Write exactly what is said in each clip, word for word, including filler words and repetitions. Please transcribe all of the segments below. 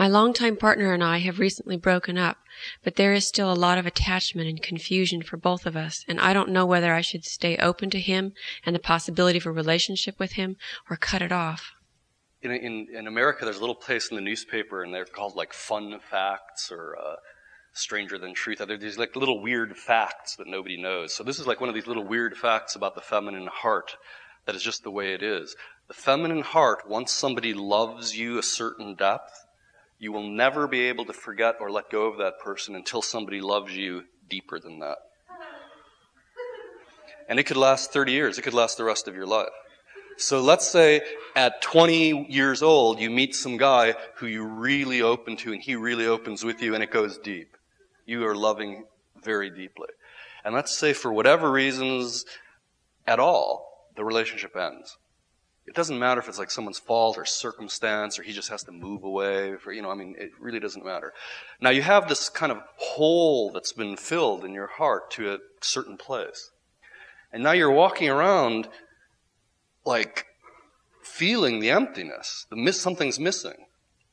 My longtime partner and I have recently broken up, but there is still a lot of attachment and confusion for both of us, and I don't know whether I should stay open to him and the possibility of a relationship with him or cut it off. In, in, in America, there's a little place in the newspaper, and they're called like Fun Facts or uh, Stranger Than Truth. They're these like little weird facts that nobody knows. So this is like one of these little weird facts about the feminine heart that is just the way it is. The feminine heart, once somebody loves you a certain depth, you will never be able to forget or let go of that person until somebody loves you deeper than that. And it could last thirty years. It could last the rest of your life. So let's say at twenty years old, you meet some guy who you're really open to, and he really opens with you, and it goes deep. You are loving very deeply. And let's say for whatever reasons at all, the relationship ends. It doesn't matter if it's like someone's fault or circumstance or he just has to move away. For, you know, I mean, it really doesn't matter. Now you have this kind of hole that's been filled in your heart to a certain place. And now you're walking around like feeling the emptiness. The miss, something's missing.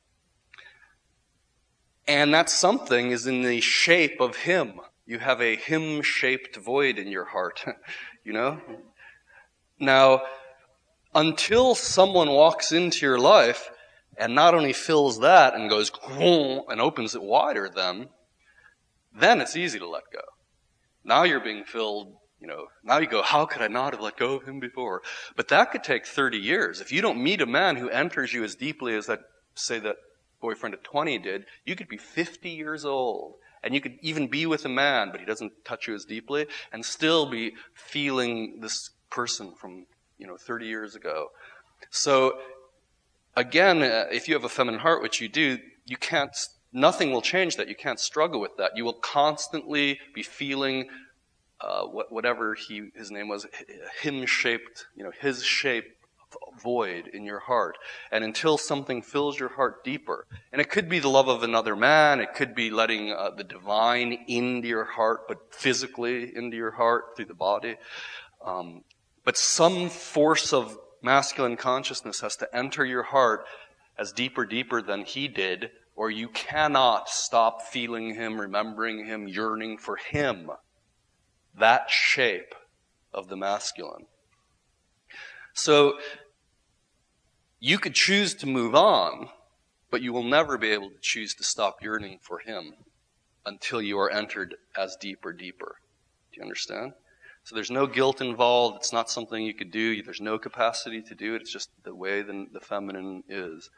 And that something is in the shape of him. You have a him-shaped void in your heart. You know? Now, until someone walks into your life and not only fills that and goes and opens it wider then, then it's easy to let go. Now you're being filled, you know, now you go, how could I not have let go of him before? But that could take thirty years. If you don't meet a man who enters you as deeply as that, say, that boyfriend at twenty did, you could be fifty years old. And you could even be with a man, but he doesn't touch you as deeply, and still be feeling this person from, you know, thirty years ago. So, again, uh, if you have a feminine heart, which you do, you can't, nothing will change that. You can't struggle with that. You will constantly be feeling uh, what, whatever he, his name was, him-shaped, you know, his shape void in your heart. And until something fills your heart deeper. And it could be the love of another man. It could be letting uh, the divine into your heart, but physically into your heart through the body. Um, But some force of masculine consciousness has to enter your heart as deeper, deeper than he did, or you cannot stop feeling him, remembering him, yearning for him. That shape of the masculine. So, you could choose to move on, but you will never be able to choose to stop yearning for him until you are entered as deeper, deeper. Do you understand? So there's no guilt involved. It's not something you could do. There's no capacity to do it. It's just the way the, the feminine is.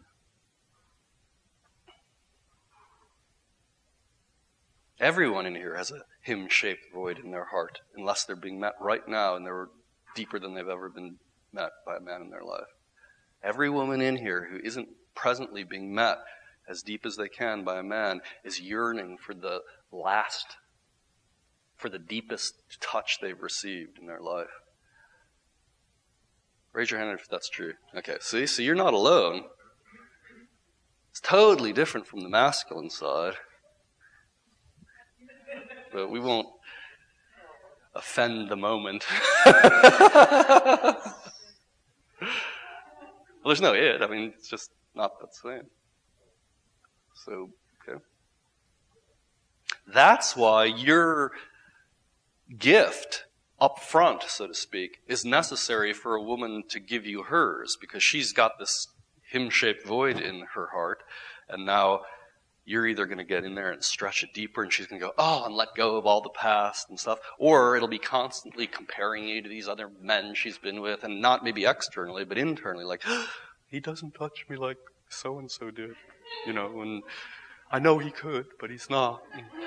Everyone in here has a him-shaped void in their heart, unless they're being met right now and they're deeper than they've ever been met by a man in their life. Every woman in here who isn't presently being met as deep as they can by a man is yearning for the last, for the deepest touch they've received in their life. Raise your hand if that's true. Okay, see? So you're not alone. It's totally different from the masculine side. But we won't offend the moment. Well, there's no it. I mean, it's just not the same. So, okay. That's why your gift up front, so to speak, is necessary for a woman to give you hers, because she's got this him-shaped void in her heart, and now you're either going to get in there and stretch it deeper, and she's going to go, oh, and let go of all the past and stuff, or it'll be constantly comparing you to these other men she's been with, and not maybe externally, but internally, like, oh, he doesn't touch me like so-and-so did, you know, and I know he could, but he's not.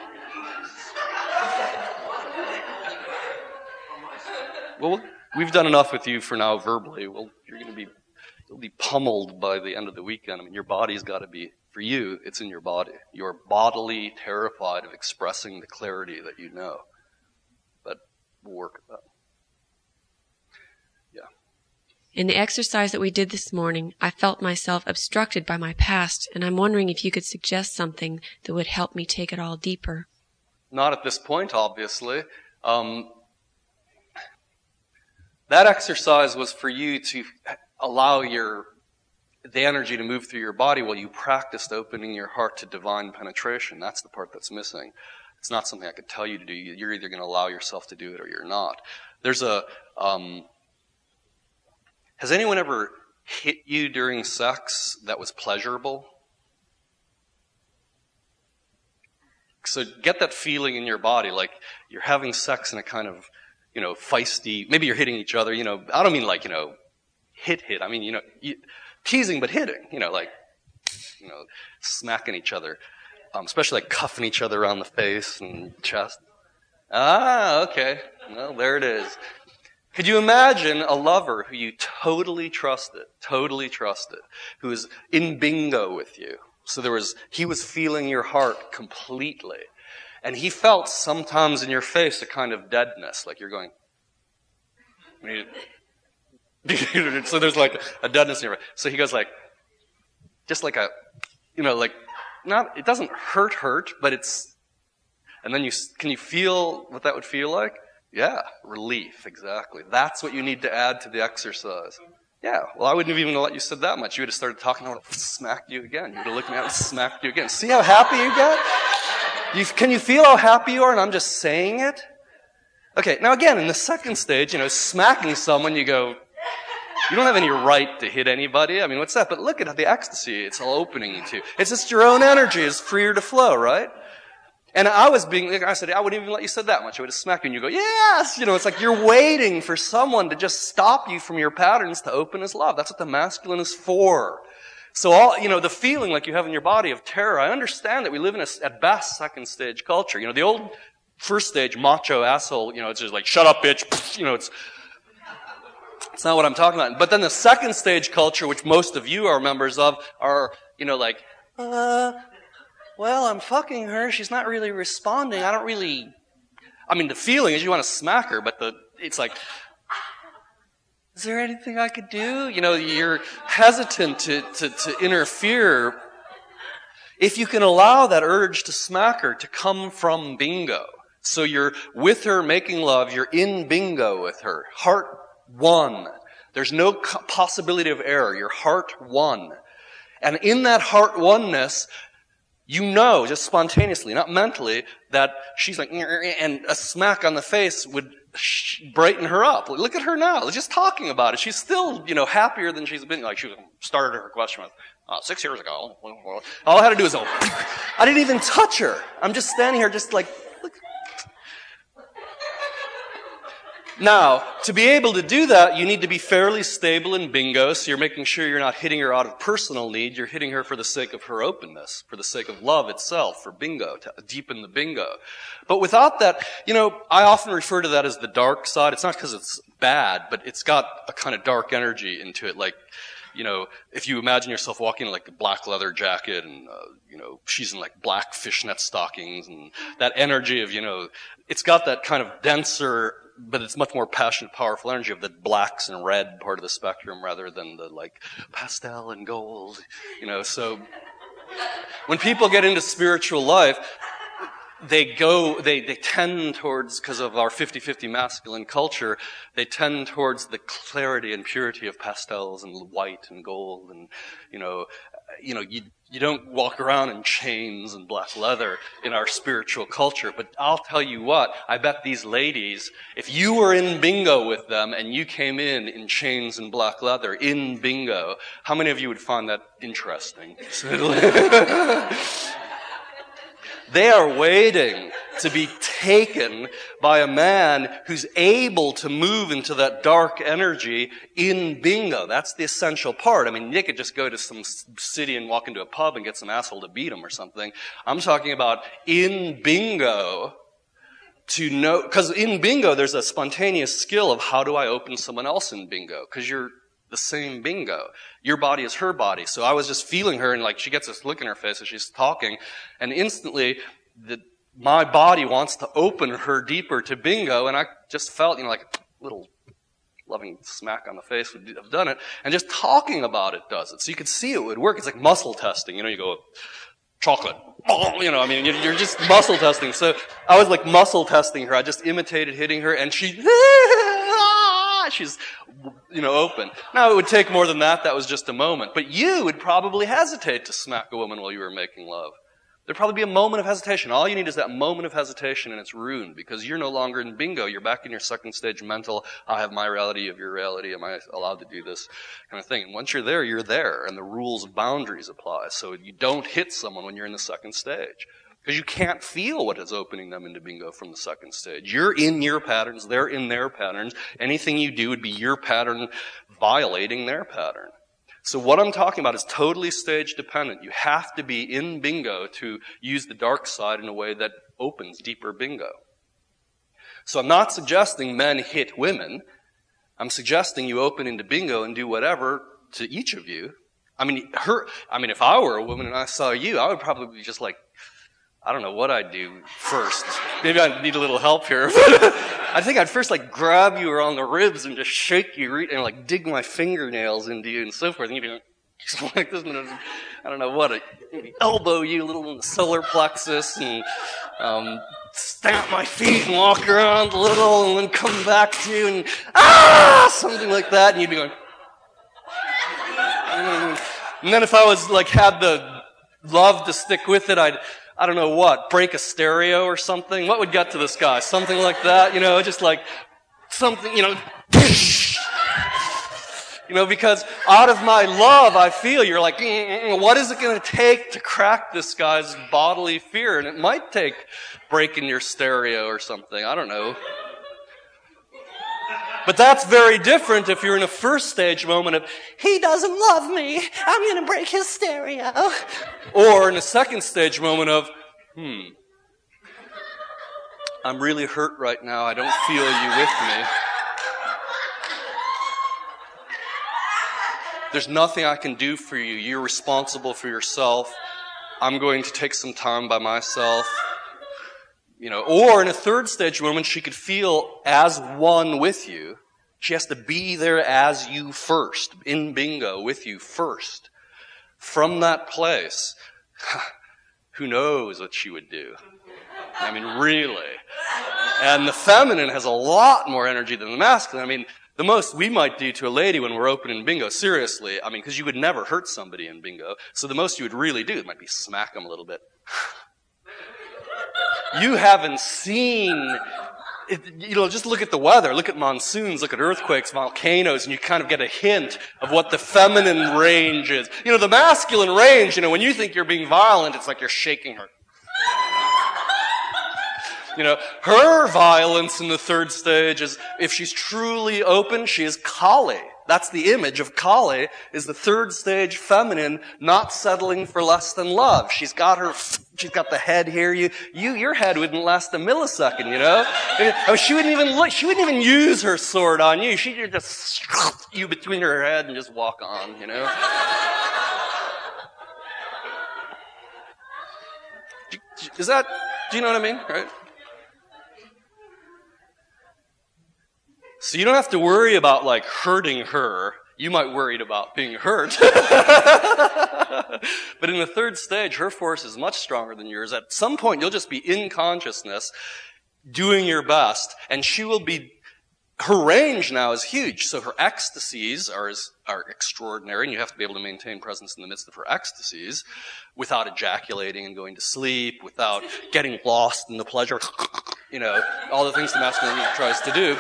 Well, we've done enough with you for now verbally. Well, you're going to be, you'll be pummeled by the end of the weekend. I mean, your body's got to be, for you, it's in your body. You're bodily terrified of expressing the clarity that you know. But we'll work at that. Yeah. In the exercise that we did this morning, I felt myself obstructed by my past, and I'm wondering if you could suggest something that would help me take it all deeper. Not at this point, obviously. Um, that exercise was for you to allow your the energy to move through your body while you practiced opening your heart to divine penetration. That's the part that's missing. It's not something I could tell you to do. You're either going to allow yourself to do it or you're not. There's a, um, has anyone ever hit you during sex that was pleasurable? So get that feeling in your body, like you're having sex in a kind of, you know, feisty, maybe you're hitting each other, you know, I don't mean like, you know, hit, hit. I mean, you know, you, teasing but hitting, you know, like, you know, smacking each other, um, especially like cuffing each other around the face and chest. Ah, okay. Well, there it is. Could you imagine a lover who you totally trusted, totally trusted, who is in bingo with you? So there was, he was feeling your heart completely. And he felt sometimes in your face a kind of deadness, like you're going, so there's like a deadness in your face. So he goes like, just like a, you know, like, not, it doesn't hurt, hurt, but it's, and then you, can you feel what that would feel like? Yeah, relief, exactly. That's what you need to add to the exercise. Yeah, well, I wouldn't have even let you said that much. You would have started talking, I would have smacked you again. You would have looked at me and smacked you again. See how happy you get? You, can you feel how happy you are? And I'm just saying it? Okay, now again, in the second stage, you know, smacking someone, you go, you don't have any right to hit anybody. I mean, what's that? But look at the ecstasy it's all opening you to. It's just your own energy is freer to flow, right? And I was being, like I said, I wouldn't even let you say that much. I would have smacked you and you go, yes! You know, it's like you're waiting for someone to just stop you from your patterns to open his love. That's what the masculine is for. So all, you know, the feeling like you have in your body of terror, I understand that we live in a, at best, second stage culture. You know, the old first stage macho asshole, you know, it's just like, shut up, bitch. You know, it's, it's not what I'm talking about. But then the second stage culture, which most of you are members of, are, you know, like, uh, well, I'm fucking her. She's not really responding. I don't really... I mean, the feeling is you want to smack her, but the it's like, is there anything I could do? You know, you're hesitant to, to, to interfere. If you can allow that urge to smack her to come from bingo. So you're with her making love. You're in bingo with her. Heart one. There's no possibility of error. Your heart one. And in that heart oneness, you know, just spontaneously, not mentally, that she's like, and a smack on the face would brighten her up. Look at her now. Just talking about it. She's still, you know, happier than she's been. Like, she started her question with, uh, six years ago. All I had to do was, oh, I didn't even touch her. I'm just standing here just like, look. Now, to be able to do that, you need to be fairly stable in bingo, so you're making sure you're not hitting her out of personal need, you're hitting her for the sake of her openness, for the sake of love itself, for bingo, to deepen the bingo. But without that, you know, I often refer to that as the dark side. It's not because it's bad, but it's got a kind of dark energy into it, like, you know, if you imagine yourself walking in like a black leather jacket and, uh, you know, she's in like black fishnet stockings and that energy of, you know, it's got that kind of denser, but it's much more passionate, powerful energy of the blacks and red part of the spectrum rather than the like pastel and gold, you know. So when people get into spiritual life, they go, they, they tend towards, because of our fifty-fifty masculine culture, they tend towards the clarity and purity of pastels and white and gold and, you know, you know, you, you don't walk around in chains and black leather in our spiritual culture. But I'll tell you what, I bet these ladies, if you were in bingo with them and you came in in chains and black leather in bingo, how many of you would find that interesting? They are waiting to be taken by a man who's able to move into that dark energy in bingo. That's the essential part. I mean, you could just go to some city and walk into a pub and get some asshole to beat him or something. I'm talking about in bingo to know, because in bingo there's a spontaneous skill of how do I open someone else in bingo? Because you're the same bingo. Your body is her body. So I was just feeling her, and like she gets this look in her face as she's talking, and instantly the, my body wants to open her deeper to bingo, and I just felt, you know, like a little loving smack on the face would have done it, and just talking about it does it. So you could see it would work. It's like muscle testing. You know, you go, chocolate. You know, I mean, you're just muscle testing. So I was like muscle testing her. I just imitated hitting her, and she, ah, she's, you know, open. Now, it would take more than that. That was just a moment. But you would probably hesitate to smack a woman while you were making love. There'd probably be a moment of hesitation. All you need is that moment of hesitation, and it's ruined because you're no longer in bingo. You're back in your second stage mental, I have my reality, you have your reality, am I allowed to do this kind of thing. And once you're there, you're there, and the rules of boundaries apply. So you don't hit someone when you're in the second stage because you can't feel what is opening them into bingo from the second stage. You're in your patterns, they're in their patterns. Anything you do would be your pattern violating their pattern. So what I'm talking about is totally stage dependent. You have to be in bingo to use the dark side in a way that opens deeper bingo. So I'm not suggesting men hit women. I'm suggesting you open into bingo and do whatever to each of you. I mean, her, I mean, if I were a woman and I saw you, I would probably be just like, I don't know what I'd do first. Maybe I need a little help here. I think I'd first like grab you around the ribs and just shake you and like dig my fingernails into you and so forth. And you'd be like, like this, I don't know what, I'd elbow you a little in the solar plexus and um, stamp my feet and walk around a little and then come back to you and ah, something like that. And you'd be going, and then if I was like had the love to stick with it, I'd I don't know what, break a stereo or something. What would get to this guy? Something like that, you know, just like something, you know, you know, because out of my love, I feel you're like, mm-mm, what is it going to take to crack this guy's bodily fear? And it might take breaking your stereo or something. I don't know. But that's very different if you're in a first stage moment of, he doesn't love me, I'm going to break his stereo. Or in a second stage moment of, hmm, I'm really hurt right now, I don't feel you with me. There's nothing I can do for you, you're responsible for yourself, I'm going to take some time by myself. You know, or in a third stage moment, she could feel as one with you. She has to be there as you first, in bingo, with you first. From that place, who knows what she would do? I mean, really. And the feminine has a lot more energy than the masculine. I mean, the most we might do to a lady when we're open in bingo, seriously, I mean, because you would never hurt somebody in bingo, so the most you would really do might be smack them a little bit. You haven't seen, it, you know, just look at the weather, look at monsoons, look at earthquakes, volcanoes, and you kind of get a hint of what the feminine range is. You know, the masculine range, you know, when you think you're being violent, it's like you're shaking her. You know, her violence in the third stage is, if she's truly open, she is Kali. That's the image of Kali, is the third stage feminine not settling for less than love. She's got her, she's got the head here. You, you, your head wouldn't last a millisecond, you know? I mean, she wouldn't even look, she wouldn't even use her sword on you. She'd just you between her head and just walk on, you know? Is that, do you know what I mean? Right? So you don't have to worry about, like, hurting her. You might worry about being hurt. But in the third stage, her force is much stronger than yours. At some point, you'll just be in consciousness, doing your best, and she will be, her range now is huge. So her ecstasies are, are extraordinary, and you have to be able to maintain presence in the midst of her ecstasies without ejaculating and going to sleep, without getting lost in the pleasure, you know, all the things the masculine tries to do.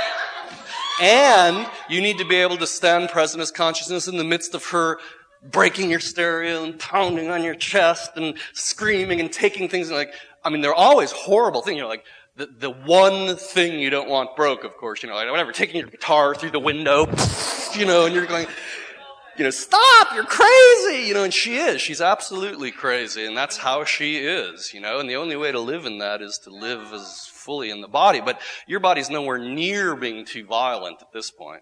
And you need to be able to stand present as consciousness in the midst of her breaking your stereo and pounding on your chest and screaming and taking things and like, I mean, they're always horrible things. You know, like the, the one thing you don't want broke, of course, you know, like whatever, taking your guitar through the window, you know, and you're going, you know, stop, you're crazy, you know, and she is. She's absolutely crazy, and that's how she is, you know, and the only way to live in that is to live as fully in the body, but your body's nowhere near being too violent at this point.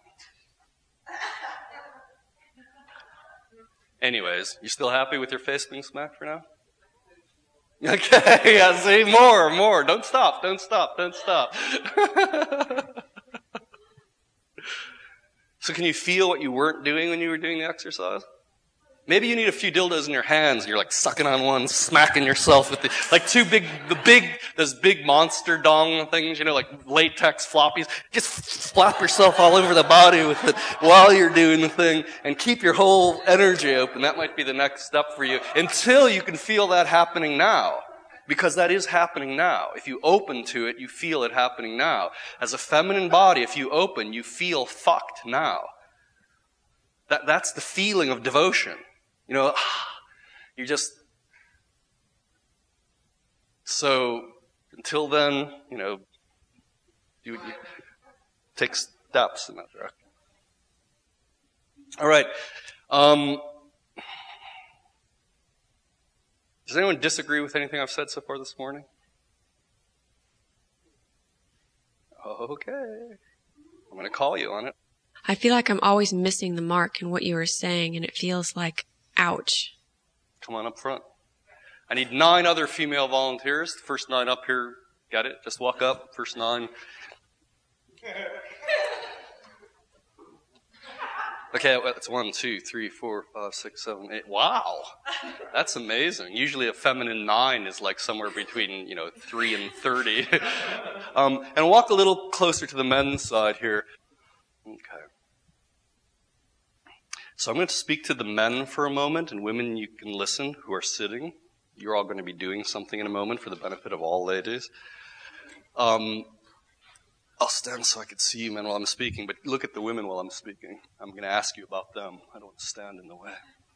Anyways, you still happy with your face being smacked for now? Okay, yeah, see, more, more. Don't stop, don't stop, don't stop. So can you feel what you weren't doing when you were doing the exercise? Maybe you need a few dildos in your hands and you're like sucking on one, smacking yourself with the, like two big, the big, those big monster dong things, you know, like latex floppies. Just flap yourself all over the body with it while you're doing the thing and keep your whole energy open. That might be the next step for you until you can feel that happening now. Because that is happening now. If you open to it, you feel it happening now. As a feminine body, if you open, you feel fucked now. That, that's the feeling of devotion. You know, you just... So, until then, you know, you, you take steps in that direction. All right. Um... Does anyone disagree with anything I've said so far this morning? Okay. I'm going to call you on it. I feel like I'm always missing the mark in what you were saying, and it feels like, ouch. Come on up front. I need nine other female volunteers. The first nine up here, got it? Just walk up. First nine. Okay, it's one, two, three, four, five, six, seven, eight. Wow. That's amazing. Usually a feminine nine is like somewhere between, you know, three and thirty. um, and walk a little closer to the men's side here. Okay. So I'm going to speak to the men for a moment, and women, you can listen who are sitting. You're all going to be doing something in a moment for the benefit of all ladies. Um, I'll stand so I can see you men while I'm speaking, but look at the women while I'm speaking. I'm going to ask you about them. I don't want to stand in the way.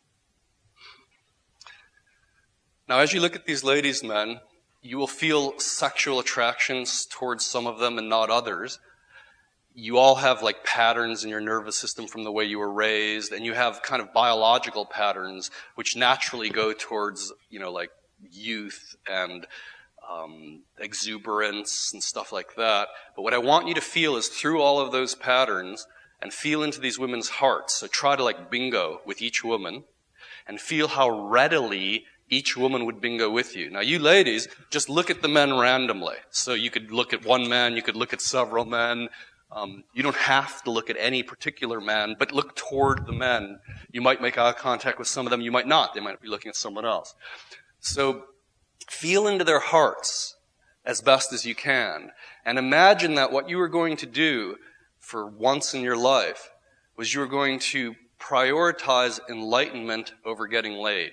Now, as you look at these ladies, men, you will feel sexual attractions towards some of them and not others. You all have like patterns in your nervous system from the way you were raised, and you have kind of biological patterns which naturally go towards, you know, like youth and Um, exuberance and stuff like that. But what I want you to feel is through all of those patterns and feel into these women's hearts. So try to like bingo with each woman and feel how readily each woman would bingo with you. Now you ladies, just look at the men randomly. So you could look at one man, you could look at several men. Um, you don't have to look at any particular man, but look toward the men. You might make eye contact with some of them, you might not. They might be looking at someone else. So feel into their hearts as best as you can. And imagine that what you were going to do for once in your life was you were going to prioritize enlightenment over getting laid.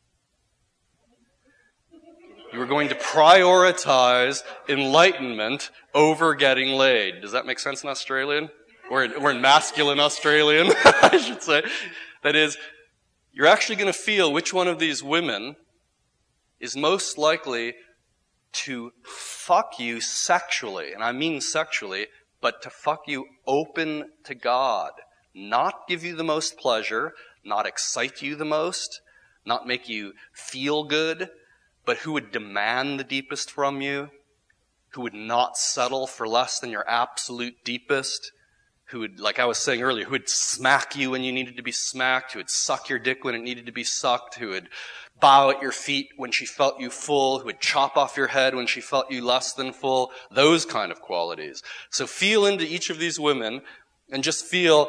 You were going to prioritize enlightenment over getting laid. Does that make sense in Australian? Or in, or in masculine Australian, I should say. That is, you're actually going to feel which one of these women is most likely to fuck you sexually, and I mean sexually, but to fuck you open to God. Not give you the most pleasure, not excite you the most, not make you feel good, but who would demand the deepest from you, who would not settle for less than your absolute deepest, who would, like I was saying earlier, who would smack you when you needed to be smacked, who would suck your dick when it needed to be sucked, who would bow at your feet when she felt you full, who would chop off your head when she felt you less than full, those kind of qualities. So feel into each of these women and just feel,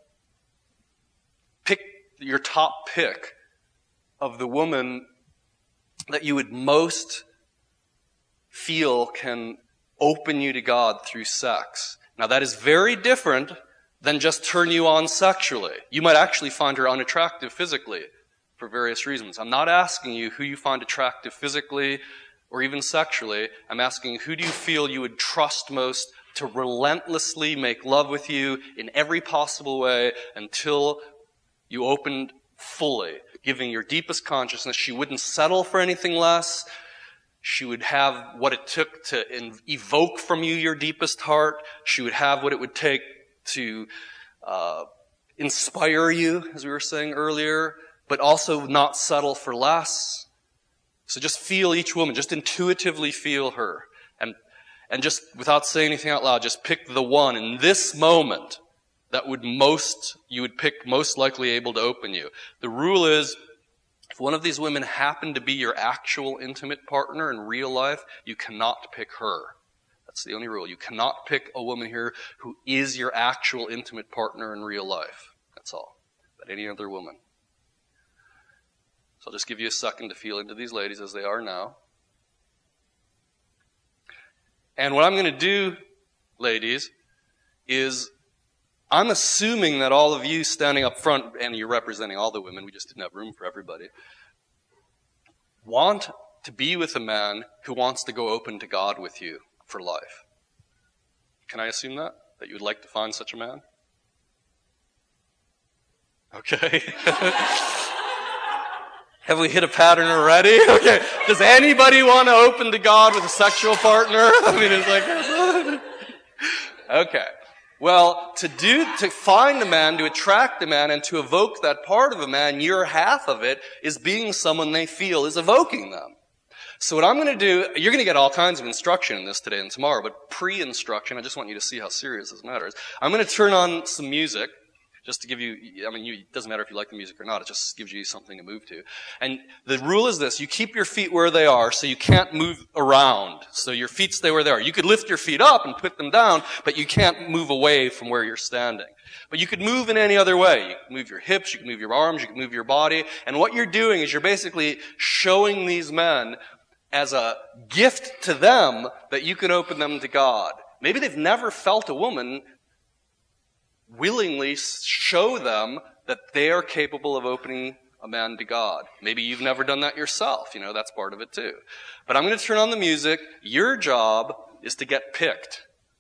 pick your top pick of the woman that you would most feel can open you to God through sex. Now that is very different than just turn you on sexually. You might actually find her unattractive physically for various reasons. I'm not asking you who you find attractive physically or even sexually. I'm asking who do you feel you would trust most to relentlessly make love with you in every possible way until you opened fully, giving your deepest consciousness. She wouldn't settle for anything less. She would have what it took to evoke from you your deepest heart. She would have what it would take to uh, inspire you, as we were saying earlier, but also not settle for less. So just feel each woman, just intuitively feel her. And and just, without saying anything out loud, just pick the one in this moment that would most, you would pick most likely able to open you. The rule is, if one of these women happened to be your actual intimate partner in real life, you cannot pick her. That's the only rule. You cannot pick a woman here who is your actual intimate partner in real life. That's all. But any other woman. So I'll just give you a second to feel into these ladies as they are now. And what I'm going to do, ladies, is I'm assuming that all of you standing up front, and you're representing all the women, we just didn't have room for everybody, want to be with a man who wants to go open to God with you for life. Can I assume that? That you would like to find such a man? Okay. Have we hit a pattern already? Okay. Does anybody want to open to God with a sexual partner? I mean, it's like... Okay. Well, to do, to find a man, to attract a man, and to evoke that part of a man, your half of it is being someone they feel is evoking them. So what I'm going to do, you're going to get all kinds of instruction in this today and tomorrow, but pre-instruction, I just want you to see how serious this matter is. I'm going to turn on some music, just to give you, I mean, you, it doesn't matter if you like the music or not, it just gives you something to move to. And the rule is this, you keep your feet where they are so you can't move around. So your feet stay where they are. You could lift your feet up and put them down, but you can't move away from where you're standing. But you could move in any other way. You can move your hips, you can move your arms, you can move your body. And what you're doing is you're basically showing these men as a gift to them that you can open them to God. Maybe they've never felt a woman willingly show them that they are capable of opening a man to God. Maybe you've never done that yourself. You know, that's part of it too. But I'm going to turn on the music. Your job is to get picked.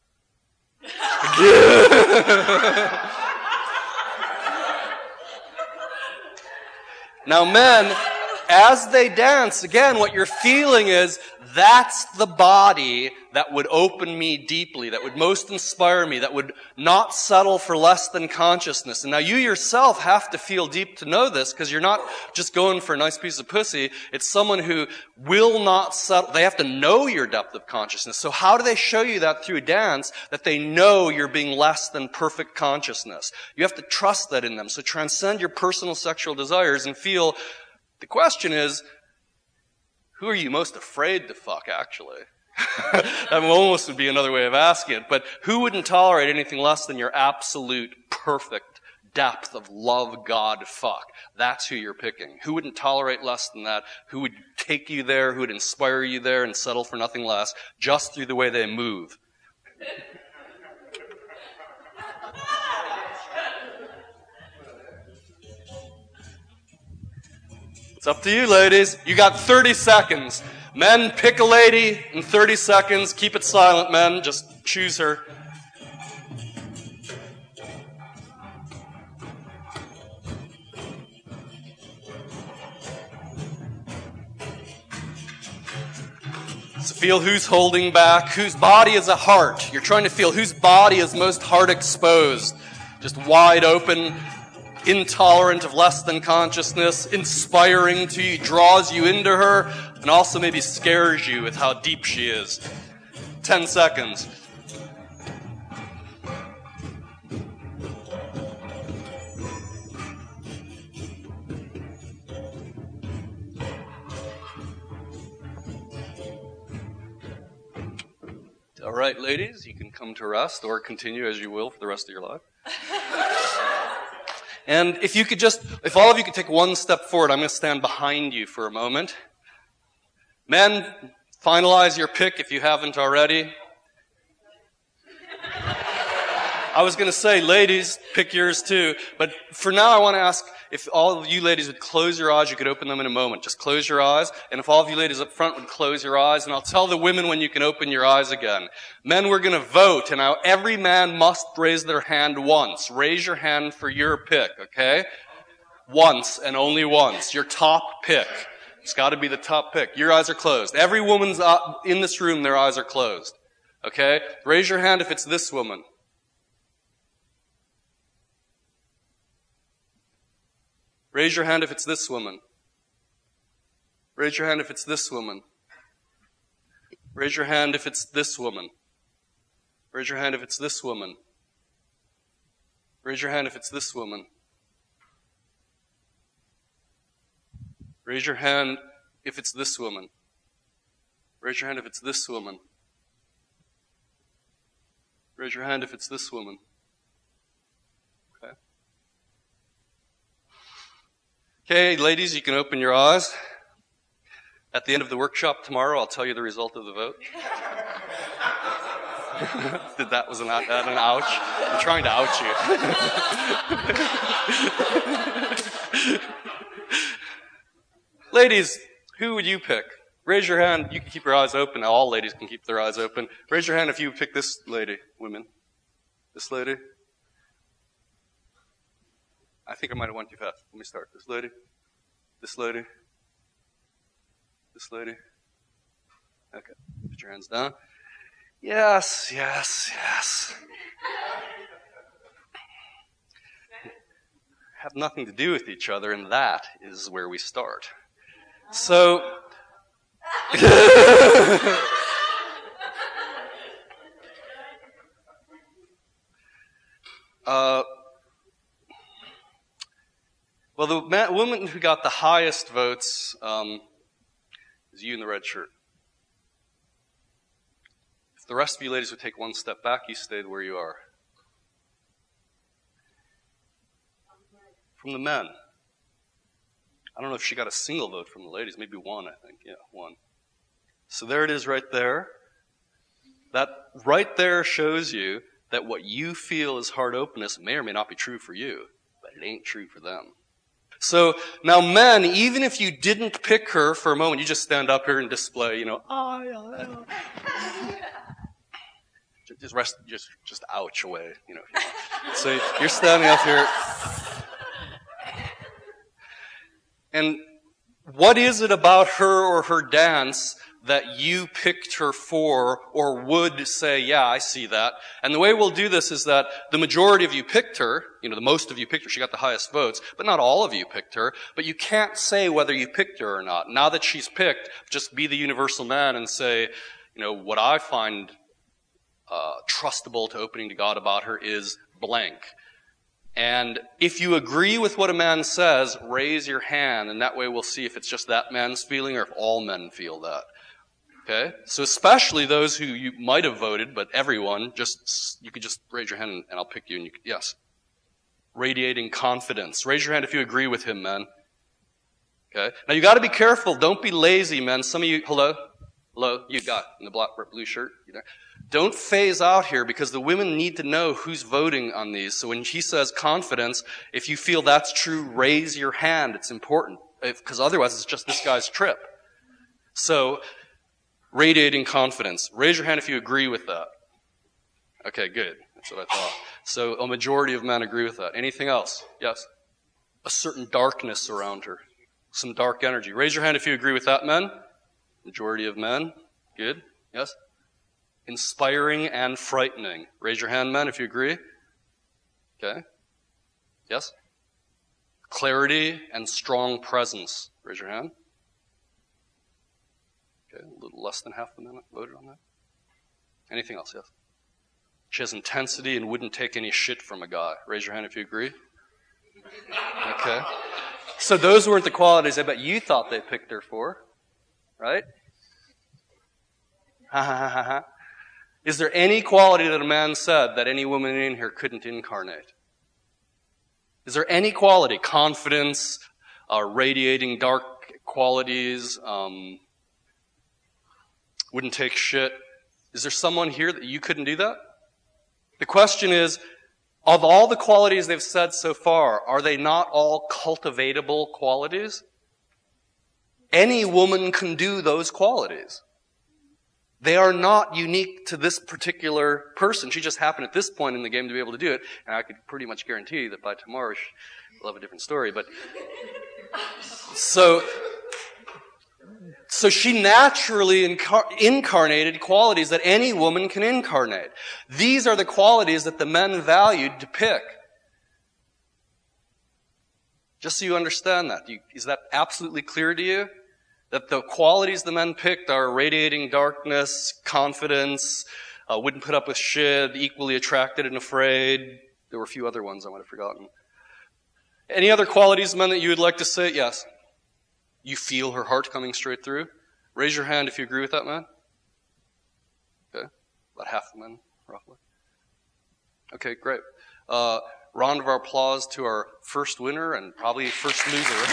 Now, men, as they dance, again, what you're feeling is, that's the body that would open me deeply, that would most inspire me, that would not settle for less than consciousness. And now you yourself have to feel deep to know this, because you're not just going for a nice piece of pussy. It's someone who will not settle. They have to know your depth of consciousness. So how do they show you that through dance, that they know you're being less than perfect consciousness? You have to trust that in them. So transcend your personal sexual desires and feel. The question is, who are you most afraid to fuck, actually? That almost would be another way of asking it. But who wouldn't tolerate anything less than your absolute perfect depth of love, God, fuck? That's who you're picking. Who wouldn't tolerate less than that? Who would take you there? Who would inspire you there and settle for nothing less just through the way they move? It's up to you, ladies. You got thirty seconds. Men, pick a lady in thirty seconds. Keep it silent, men. Just choose her. So feel who's holding back, whose body is a heart. You're trying to feel whose body is most heart exposed. Just wide open, intolerant of less than consciousness, inspiring to you, draws you into her, and also maybe scares you with how deep she is. Ten seconds. All right, ladies, you can come to rest or continue as you will for the rest of your life. And if you could just, if all of you could take one step forward, I'm going to stand behind you for a moment. Men, finalize your pick if you haven't already. I was going to say, ladies, pick yours too. But for now, I want to ask if all of you ladies would close your eyes. You could open them in a moment. Just close your eyes. And if all of you ladies up front would close your eyes. And I'll tell the women when you can open your eyes again. Men, we're going to vote. And now every man must raise their hand once. Raise your hand for your pick, okay? Once and only once. Your top pick. It's got to be the top pick. Your eyes are closed. Every woman's in this room, their eyes are closed. Okay? Raise your hand if it's this woman. Raise your hand if it's this woman. Raise your hand if it's this woman. Raise your hand if it's this woman. Raise your hand if it's this woman. Raise your hand if it's this woman. Raise your hand if it's this woman. Raise your hand if it's this woman. Raise your hand if it's this woman. Okay. Okay, ladies, you can open your eyes. At the end of the workshop tomorrow, I'll tell you the result of the vote. Did that was an, an ouch? I'm trying to ouch you. Ladies, who would you pick? Raise your hand. You can keep your eyes open. All ladies can keep their eyes open. Raise your hand if you would pick this lady, women. This lady. I think I might have went too fast. Let me start. This lady. This lady. This lady. Okay. Put your hands down. Yes, yes, yes. Have nothing to do with each other, and that is where we start. So, uh, well, the man, woman who got the highest votes um, is you in the red shirt. If the rest of you ladies would take one step back, you stayed where you are. From the men. I don't know if she got a single vote from the ladies. Maybe one, I think. Yeah, one. So there it is right there. That right there shows you that what you feel is heart openness may or may not be true for you, but it ain't true for them. So now men, even if you didn't pick her for a moment, you just stand up here and display, you know, ah, yeah, yeah. Just rest, just, just ouch away, you know. So you're standing up here. And what is it about her or her dance that you picked her for or would say, yeah, I see that? And the way we'll do this is that the majority of you picked her, you know, the most of you picked her, she got the highest votes, but not all of you picked her, but you can't say whether you picked her or not. Now that she's picked, just be the universal man and say, you know, what I find uh, trustable to opening to God about her is blank. And if you agree with what a man says, raise your hand, and that way we'll see if it's just that man's feeling or if all men feel that. Okay? So especially those who you might have voted, but everyone, just you could just raise your hand and I'll pick you. And you could, yes. Radiating confidence. Raise your hand if you agree with him, men. Okay? Now you got to be careful. Don't be lazy, men. Some of you, hello, hello, you got in the black blue shirt. You there? Don't phase out here because the women need to know who's voting on these. So when he says confidence, if you feel that's true, raise your hand. It's important because otherwise it's just this guy's trip. So radiating confidence. Raise your hand if you agree with that. Okay, good. That's what I thought. So a majority of men agree with that. Anything else? Yes? A certain darkness around her. Some dark energy. Raise your hand if you agree with that, men. Majority of men. Good. Yes? Inspiring and frightening. Raise your hand, men, if you agree. Okay. Yes? Clarity and strong presence. Raise your hand. Okay, a little less than half the men voted on that. Anything else? Yes? She has intensity and wouldn't take any shit from a guy. Raise your hand if you agree. Okay. So those weren't the qualities I bet you thought they picked her for. Right? Ha ha ha ha ha. Is there any quality that a man said that any woman in here couldn't incarnate? Is there any quality? Confidence, uh, radiating dark qualities, um, wouldn't take shit. Is there someone here that you couldn't do that? The question is, of all the qualities they've said so far, are they not all cultivatable qualities? Any woman can do those qualities. They are not unique to this particular person. She just happened at this point in the game to be able to do it. And I could pretty much guarantee you that by tomorrow we'll have a different story. But so, so she naturally incar- incarnated qualities that any woman can incarnate. These are the qualities that the men valued to pick. Just so you understand that. You, is that absolutely clear to you? That the qualities the men picked are radiating darkness, confidence, uh, wouldn't put up with shit, equally attracted and afraid. There were a few other ones I might have forgotten. Any other qualities, men, that you would like to say? Yes. You feel her heart coming straight through? Raise your hand if you agree with that, man. Okay. About half the men, roughly. Okay, great. Uh, round of applause to our first winner and probably first loser.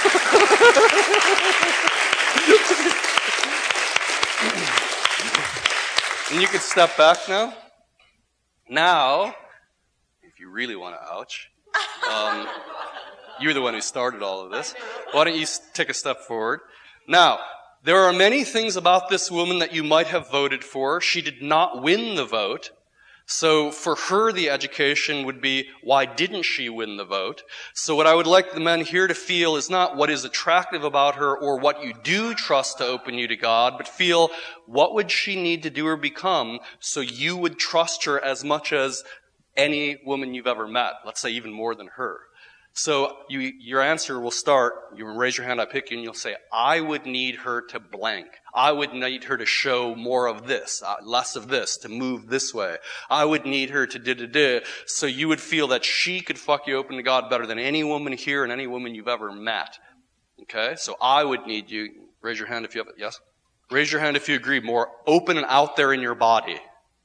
And you can step back now. Now, if you really want to ouch, um, you're the one who started all of this. Why don't you take a step forward? Now, there are many things about this woman that you might have voted for. She did not win the vote. So for her, the education would be, why didn't she win the vote? So what I would like the men here to feel is not what is attractive about her or what you do trust to open you to God, but feel what would she need to do or become so you would trust her as much as any woman you've ever met. Let's say even more than her. So you, your answer will start, you raise your hand, I pick you, and you'll say, I would need her to blank. I would need her to show more of this, uh, less of this, to move this way. I would need her to da-da-da, so you would feel that she could fuck you open to God better than any woman here and any woman you've ever met. Okay? So I would need you, raise your hand if you have it, yes? Raise your hand if you agree, more open and out there in your body.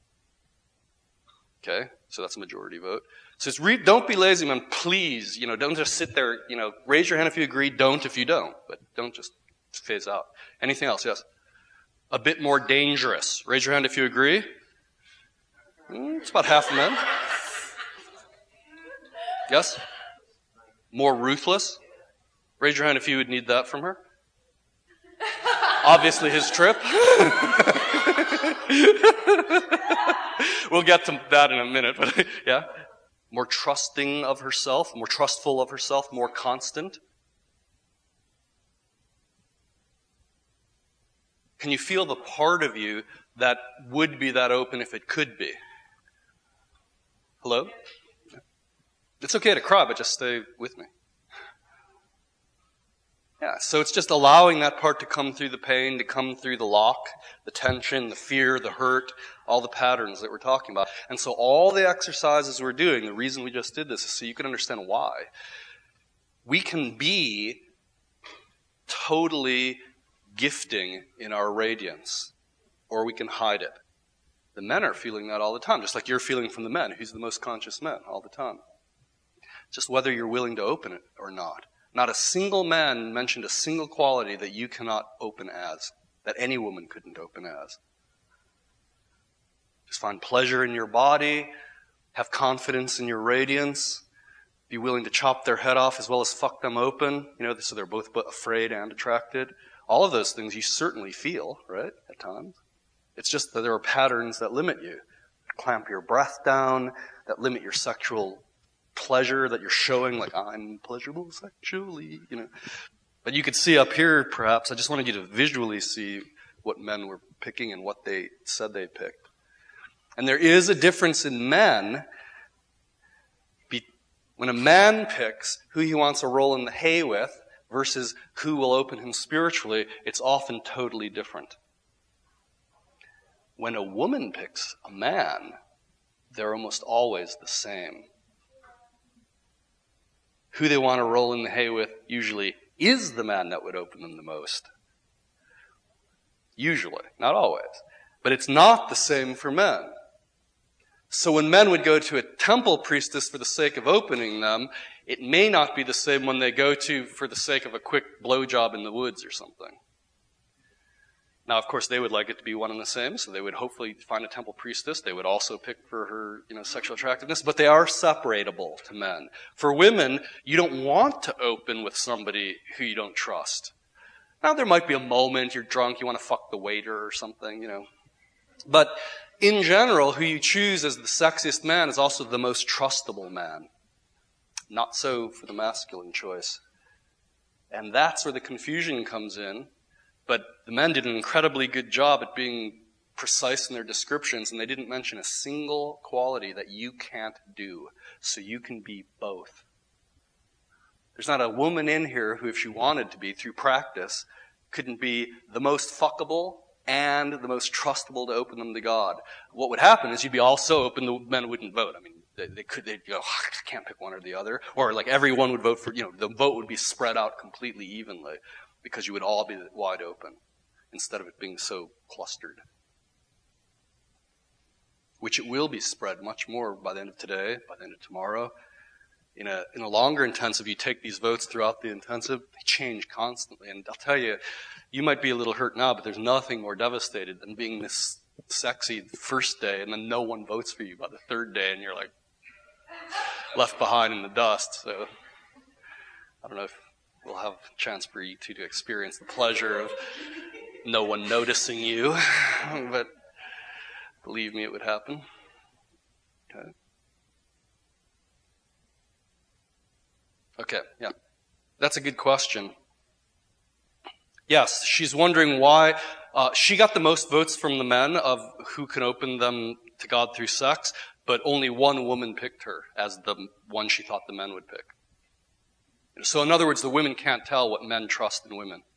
Okay? So that's a majority vote. So it's re- don't be lazy, man. Please, you know, don't just sit there, you know, raise your hand if you agree, don't if you don't. But don't just phase out. Anything else? Yes? A bit more dangerous. Raise your hand if you agree. Mm, it's about half the men. Yes? More ruthless. Raise your hand if you would need that from her. Obviously his trip. We'll get to that in a minute, but yeah. More trusting of herself, more trustful of herself, more constant. Can you feel the part of you that would be that open if it could be? Hello? It's okay to cry, but just stay with me. Yeah, so it's just allowing that part to come through the pain, to come through the lock, the tension, the fear, the hurt, all the patterns that we're talking about. And so all the exercises we're doing, the reason we just did this is so you can understand why. We can be totally gifting in our radiance, or we can hide it. The men are feeling that all the time, just like you're feeling from the men. Who's the most conscious man all the time? Just whether you're willing to open it or not. Not a single man mentioned a single quality that you cannot open as, that any woman couldn't open as. Just find pleasure in your body, have confidence in your radiance, be willing to chop their head off as well as fuck them open, you know, so they're both afraid and attracted. All of those things you certainly feel, right, at times. It's just that there are patterns that limit you, that clamp your breath down, that limit your sexual pleasure that you're showing, like, I'm pleasurable sexually, you know. But you could see up here, perhaps, I just wanted you to visually see what men were picking and what they said they picked. And there is a difference in men. Be- when a man picks who he wants to roll in the hay with versus who will open him spiritually, it's often totally different. When a woman picks a man, they're almost always the same. Who they want to roll in the hay with usually is the man that would open them the most. Usually, not always. But it's not the same for men. So when men would go to a temple priestess for the sake of opening them, it may not be the same when they go to for the sake of a quick blowjob in the woods or something. Now, of course, they would like it to be one and the same, so they would hopefully find a temple priestess. They would also pick for her, you know, sexual attractiveness, but they are separatable to men. For women, you don't want to open with somebody who you don't trust. Now, there might be a moment, you're drunk, you want to fuck the waiter or something, you know. But in general, who you choose as the sexiest man is also the most trustable man. Not so for the masculine choice. And that's where the confusion comes in. But the men did an incredibly good job at being precise in their descriptions, and they didn't mention a single quality that you can't do, so you can be both. There's not a woman in here who, if she wanted to be, through practice, couldn't be the most fuckable and the most trustable to open them to God. What would happen is you'd be all so open the men wouldn't vote. I mean, they, they could, they'd go, oh, I can't pick one or the other. Or like everyone would vote for, you know, the vote would be spread out completely evenly. Because you would all be wide open instead of it being so clustered. Which it will be spread much more by the end of today, by the end of tomorrow. In a, in a longer intensive, you take these votes throughout the intensive, they change constantly. And I'll tell you, you might be a little hurt now, but there's nothing more devastated than being this sexy first day and then no one votes for you by the third day and you're like left behind in the dust. So I don't know if we'll have a chance for you two to experience the pleasure of no one noticing you, but believe me, it would happen. Okay. Okay, yeah. That's a good question. Yes, she's wondering why uh, she got the most votes from the men of who can open them to God through sex, but only one woman picked her as the one she thought the men would pick. So in other words, the women can't tell what men trust in women.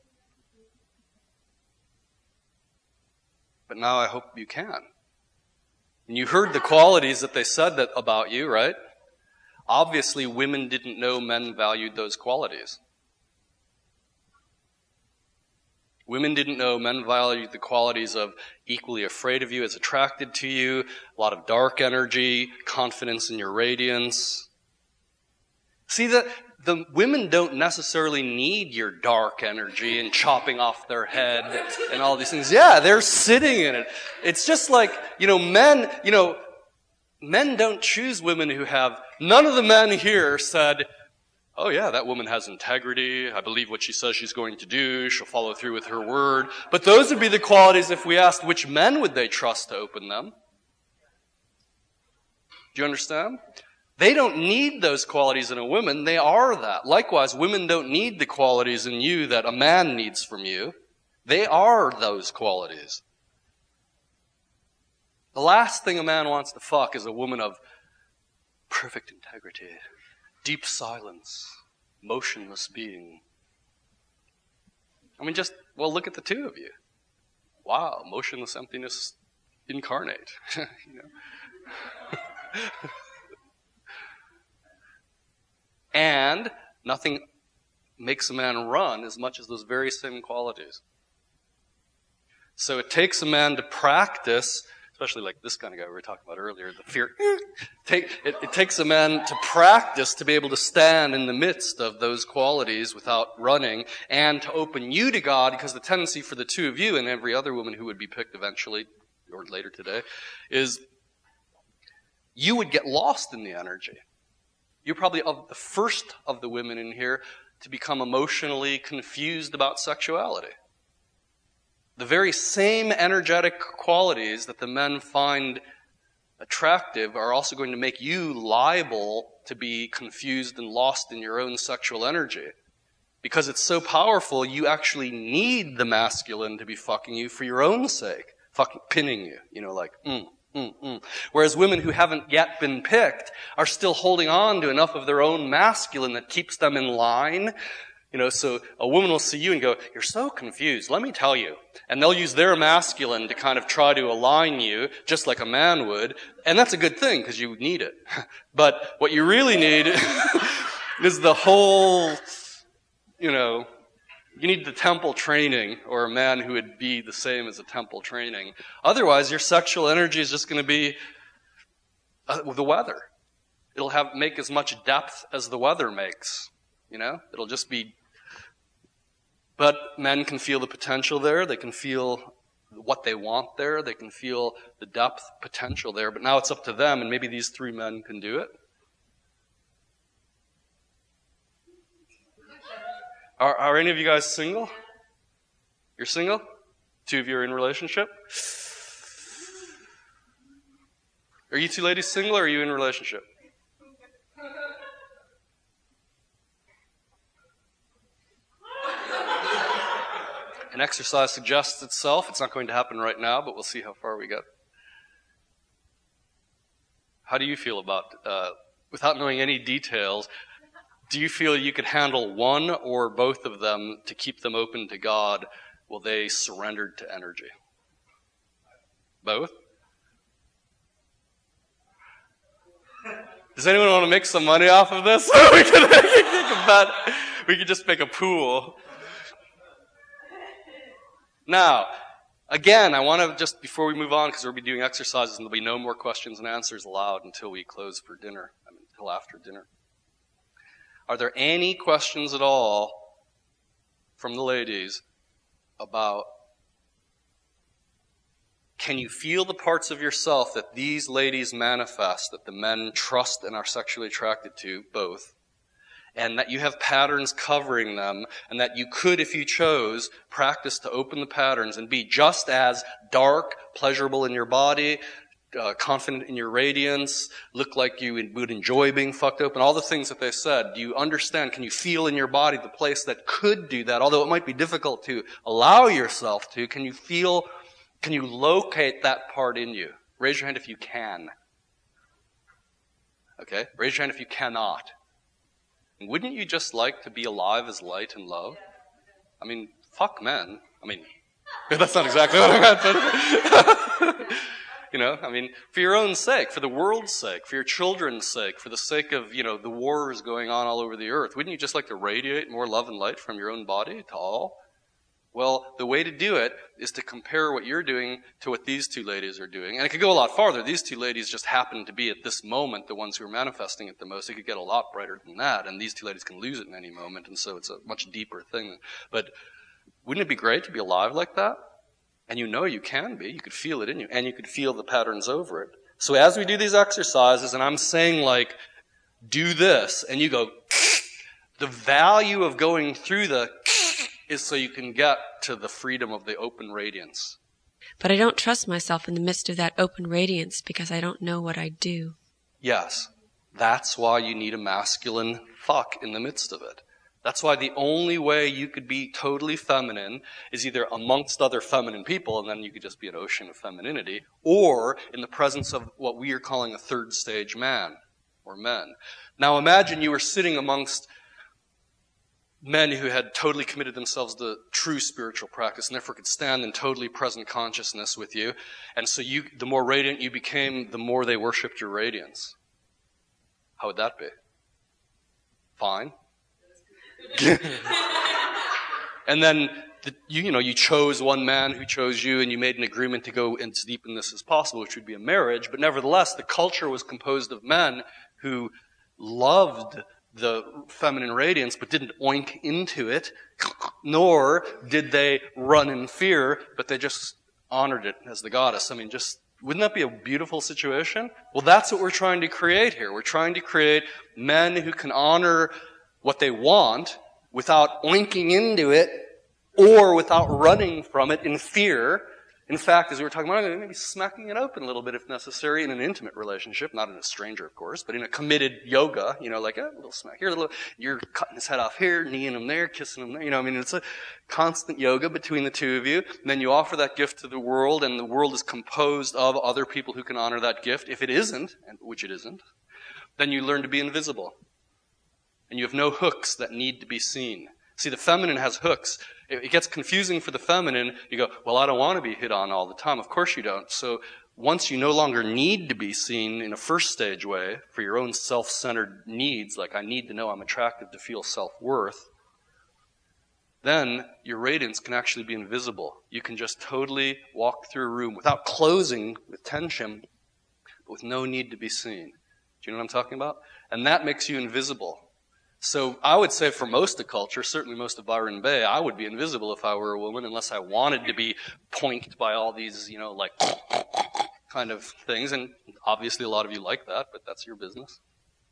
But now I hope you can. And you heard the qualities that they said that about you, right? Obviously, women didn't know men valued those qualities. Women didn't know men valued the qualities of equally afraid of you, as attracted to you, a lot of dark energy, confidence in your radiance. See, that the women don't necessarily need your dark energy and chopping off their head and all these things. Yeah, they're sitting in it. It's just like, you know, men, you know, men don't choose women who have, none of the men here said, oh yeah, that woman has integrity. I believe what she says she's going to do. She'll follow through with her word. But those would be the qualities if we asked which men would they trust to open them. Do you understand? They don't need those qualities in a woman. They are that. Likewise, women don't need the qualities in you that a man needs from you. They are those qualities. The last thing a man wants to fuck is a woman of perfect integrity, deep silence, motionless being. I mean, just, well, look at the two of you. Wow, motionless emptiness incarnate. You know? And nothing makes a man run as much as those very same qualities. So it takes a man to practice, especially like this kind of guy we were talking about earlier, the fear. Take, it, it takes a man to practice to be able to stand in the midst of those qualities without running and to open you to God, because the tendency for the two of you and every other woman who would be picked eventually or later today is you would get lost in the energy. You're probably of the first of the women in here to become emotionally confused about sexuality. The very same energetic qualities that the men find attractive are also going to make you liable to be confused and lost in your own sexual energy. Because it's so powerful, you actually need the masculine to be fucking you for your own sake. Fucking pinning you. You know, like, mm. Mm, mm. Whereas women who haven't yet been picked are still holding on to enough of their own masculine that keeps them in line. You know, so a woman will see you and go, you're so confused, let me tell you. And they'll use their masculine to kind of try to align you, just like a man would. And that's a good thing, because you need it. But what you really need is the whole, you know, you need the temple training, or a man who would be the same as a temple training. Otherwise, your sexual energy is just going to be uh, the weather. It'll have make as much depth as the weather makes. You know, it'll just be. But men can feel the potential there. They can feel what they want there. They can feel the depth potential there. But now it's up to them, and maybe these three men can do it. Are, are any of you guys single? You're single? Two of you are in a relationship? Are you two ladies single, or are you in a relationship? An exercise suggests itself. It's not going to happen right now, but we'll see how far we get. How do you feel about, uh, without knowing any details, do you feel you could handle one or both of them to keep them open to God while they surrendered to energy? Both? Does anyone want to make some money off of this? we, could, we could just make a pool. Now, again, I want to just, before we move on, because we'll be doing exercises and there'll be no more questions and answers allowed until we close for dinner, I mean, until after dinner. Are there any questions at all from the ladies about, can you feel the parts of yourself that these ladies manifest, that the men trust and are sexually attracted to, both, and that you have patterns covering them, and that you could, if you chose, practice to open the patterns and be just as dark, pleasurable in your body, uh, confident in your radiance, look like you would enjoy being fucked open, all the things that they said. Do you understand? Can you feel in your body the place that could do that? Although it might be difficult to allow yourself to, can you feel, can you locate that part in you? Raise your hand if you can. Okay? Raise your hand if you cannot. Wouldn't you just like to be alive as light and love? I mean, fuck men. I mean, that's not exactly what I meant, but, you know, I mean, for your own sake, for the world's sake, for your children's sake, for the sake of, you know, the wars going on all over the earth, wouldn't you just like to radiate more love and light from your own body to all? Well, the way to do it is to compare what you're doing to what these two ladies are doing. And it could go a lot farther. These two ladies just happen to be at this moment the ones who are manifesting it the most. It could get a lot brighter than that, and these two ladies can lose it in any moment, and so it's a much deeper thing. But wouldn't it be great to be alive like that? And you know you can be. You could feel it in you, and you could feel the patterns over it. So as we do these exercises, and I'm saying, like, do this, and you go, the value of going through the is so you can get to the freedom of the open radiance. But I don't trust myself in the midst of that open radiance because I don't know what I do. Yes. That's why you need a masculine fuck in the midst of it. That's why the only way you could be totally feminine is either amongst other feminine people, and then you could just be an ocean of femininity, or in the presence of what we are calling a third stage man, or men. Now imagine you were sitting amongst men who had totally committed themselves to true spiritual practice and therefore could stand in totally present consciousness with you. And so you, the more radiant you became, the more they worshipped your radiance. How would that be? Fine. And then, the, you, you know, you chose one man who chose you, and you made an agreement to go as deep in this as possible, which would be a marriage. But nevertheless, the culture was composed of men who loved the feminine radiance, but didn't oink into it, nor did they run in fear, but they just honored it as the goddess. I mean, just, wouldn't that be a beautiful situation? Well, that's what we're trying to create here. We're trying to create men who can honor what they want without oinking into it or without running from it in fear. In fact, as we were talking about, maybe smacking it open a little bit if necessary in an intimate relationship, not in a stranger, of course, but in a committed yoga, you know, like a little smack here, a little, you're cutting his head off here, kneeing him there, kissing him there, you know, I mean, it's a constant yoga between the two of you. And then you offer that gift to the world, and the world is composed of other people who can honor that gift. If it isn't, and which it isn't, then you learn to be invisible. And you have no hooks that need to be seen. See, the feminine has hooks. It gets confusing for the feminine. You go, well, I don't want to be hit on all the time. Of course you don't. So once you no longer need to be seen in a first stage way for your own self-centered needs, like I need to know I'm attractive to feel self-worth, then your radiance can actually be invisible. You can just totally walk through a room without closing with tension, but with no need to be seen. Do you know what I'm talking about? And that makes you invisible. So I would say for most of culture, certainly most of Byron Bay, I would be invisible if I were a woman unless I wanted to be poinked by all these, you know, like kind of things. And obviously a lot of you like that, but that's your business.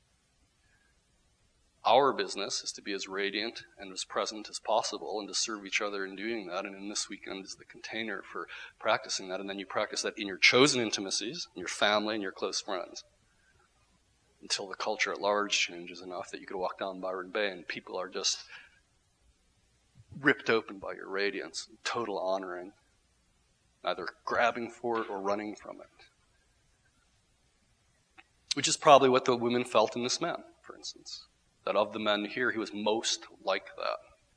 Our business is to be as radiant and as present as possible and to serve each other in doing that. And in this weekend is the container for practicing that. And then you practice that in your chosen intimacies, in your family and your close friends, until the culture at large changes enough that you could walk down Byron Bay and people are just ripped open by your radiance, total honoring, either grabbing for it or running from it. Which is probably what the women felt in this man, for instance. That of the men here, he was most like that.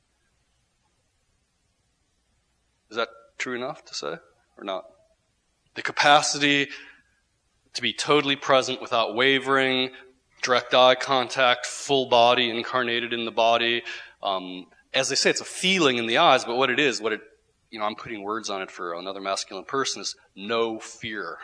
Is that true enough to say, or not? The capacity to be totally present without wavering, direct eye contact, full body, incarnated in the body. Um, as they say, it's a feeling in the eyes, but what it is, what it, you know, I'm putting words on it for another masculine person, is no fear.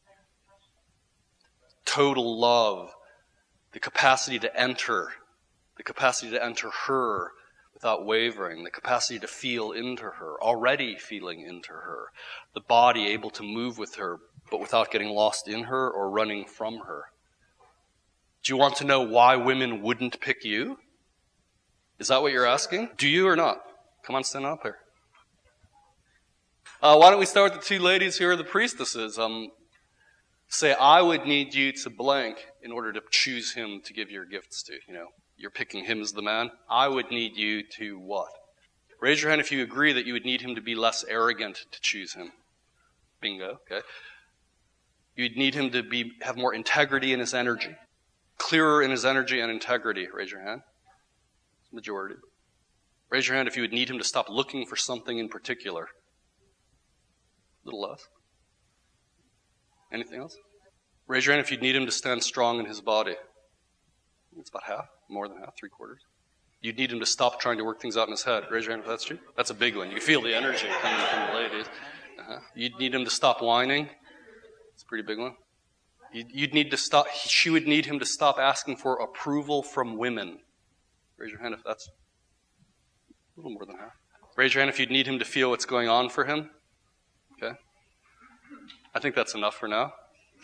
Total love. The capacity to enter the capacity to enter her without wavering, the capacity to feel into her, already feeling into her, the body able to move with her, but without getting lost in her or running from her. Do you want to know why women wouldn't pick you? Is that what you're asking? Do you or not? Come on, stand up here. Uh, why don't we start with the two ladies who are the priestesses? Um, say, I would need you to blank in order to choose him to give your gifts to. You know, you're picking him as the man. I would need you to what? Raise your hand if you agree that you would need him to be less arrogant to choose him. Bingo, okay. You'd need him to be have more integrity in his energy. Clearer in his energy and integrity. Raise your hand. Majority. Raise your hand if you would need him to stop looking for something in particular. A little less. Anything else? Raise your hand if you'd need him to stand strong in his body. It's about half, more than half, three quarters. You'd need him to stop trying to work things out in his head. Raise your hand if that's true. That's a big one. You feel the energy coming from the ladies. Uh-huh. You'd need him to stop whining. It's a pretty big one. You'd, you'd need to stop. She would need him to stop asking for approval from women. Raise your hand if that's a little more than half. Raise your hand if you'd need him to feel what's going on for him. Okay. I think that's enough for now.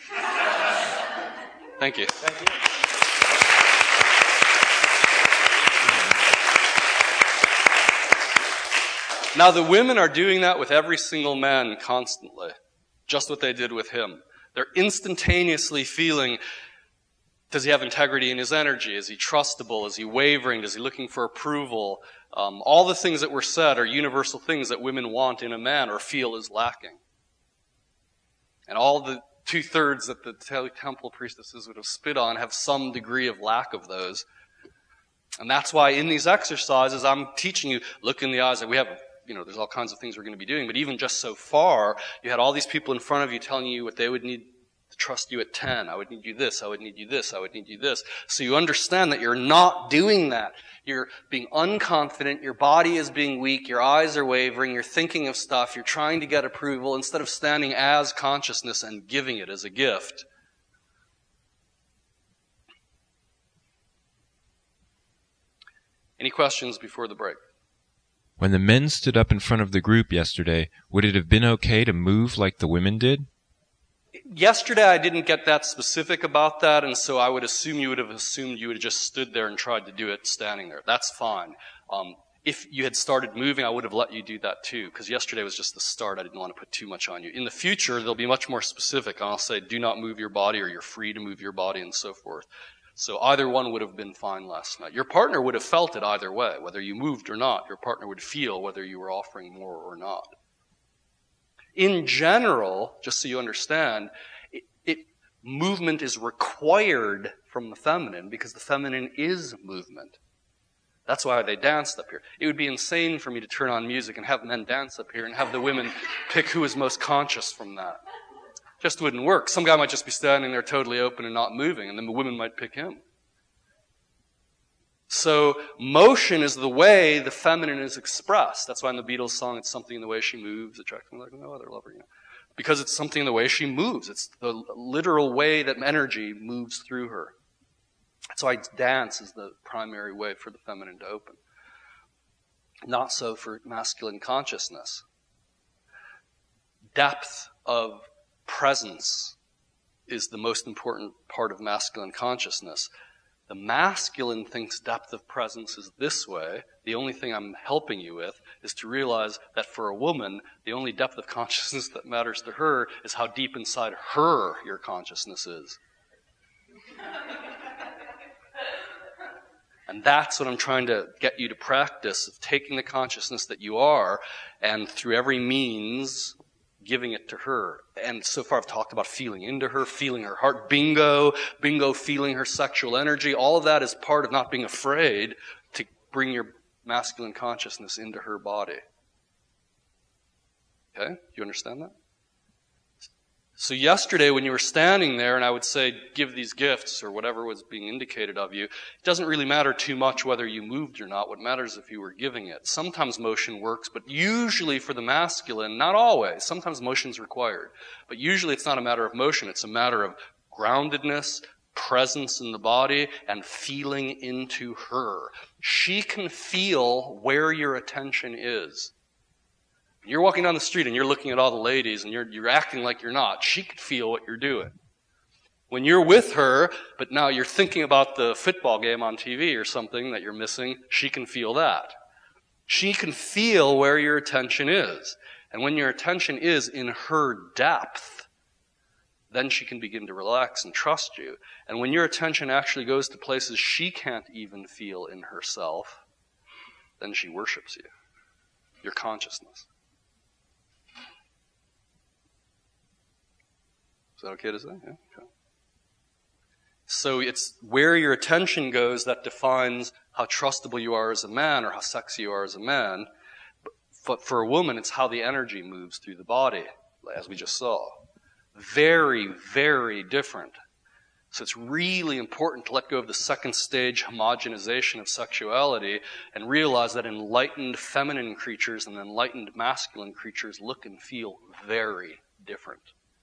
Thank you. Thank you. Now, the women are doing that with every single man constantly. Just what they did with him. They're instantaneously feeling, does he have integrity in his energy? Is he trustable? Is he wavering? Is he looking for approval? Um, all the things that were said are universal things that women want in a man or feel is lacking. And all the two-thirds that the temple priestesses would have spit on have some degree of lack of those. And that's why in these exercises, I'm teaching you, look in the eyes. That we have, you know, there's all kinds of things we're going to be doing. But even just so far, you had all these people in front of you telling you what they would need to trust you at ten. I would need you this. I would need you this. I would need you this. So you understand that you're not doing that. You're being unconfident. Your body is being weak. Your eyes are wavering. You're thinking of stuff. You're trying to get approval instead of standing as consciousness and giving it as a gift. Any questions before the break? When the men stood up in front of the group yesterday, would it have been okay to move like the women did? Yesterday I didn't get that specific about that, and so I would assume you would have assumed you would have just stood there and tried to do it standing there. That's fine. Um, if you had started moving, I would have let you do that too, because yesterday was just the start. I didn't want to put too much on you. In the future, they'll be much more specific, and I'll say, do not move your body, or you're free to move your body, and so forth. So either one would have been fine last night. Your partner would have felt it either way. Whether you moved or not, your partner would feel whether you were offering more or not. In general, just so you understand, it, it, movement is required from the feminine because the feminine is movement. That's why they danced up here. It would be insane for me to turn on music and have men dance up here and have the women pick who is most conscious from that. Just wouldn't work. Some guy might just be standing there totally open and not moving, and then the women might pick him. So motion is the way the feminine is expressed. That's why in the Beatles song, it's something in the way she moves, attracts me like no other lover. You know? Because it's something in the way she moves. It's the literal way that energy moves through her. That's why dance is the primary way for the feminine to open. Not so for masculine consciousness. Depth of presence is the most important part of masculine consciousness. The masculine thinks depth of presence is this way. The only thing I'm helping you with is to realize that for a woman, the only depth of consciousness that matters to her is how deep inside her your consciousness is. And that's what I'm trying to get you to practice, of taking the consciousness that you are and through every means giving it to her. And so far I've talked about feeling into her, feeling her heart. Bingo, bingo, feeling her sexual energy. All of that is part of not being afraid to bring your masculine consciousness into her body. Okay? Do you understand that? So yesterday when you were standing there and I would say, give these gifts or whatever was being indicated of you, it doesn't really matter too much whether you moved or not. What matters is if you were giving it. Sometimes motion works, but usually for the masculine, not always. Sometimes motion's required. But usually it's not a matter of motion. It's a matter of groundedness, presence in the body and feeling into her. She can feel where your attention is. You're walking down the street and you're looking at all the ladies and you're, you're acting like you're not. She can feel what you're doing. When you're with her, but now you're thinking about the football game on T V or something that you're missing, she can feel that. She can feel where your attention is. And when your attention is in her depth, then she can begin to relax and trust you. And when your attention actually goes to places she can't even feel in herself, then she worships you, your consciousness. Is that okay to say? Yeah, okay. So it's where your attention goes that defines how trustable you are as a man or how sexy you are as a man. But for a woman, it's how the energy moves through the body, as we just saw. Very, very different. So it's really important to let go of the second stage homogenization of sexuality and realize that enlightened feminine creatures and enlightened masculine creatures look and feel very different.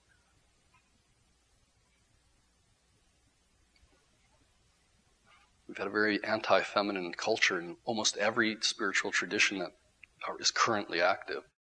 We've had a very anti-feminine culture in almost every spiritual tradition that is currently active.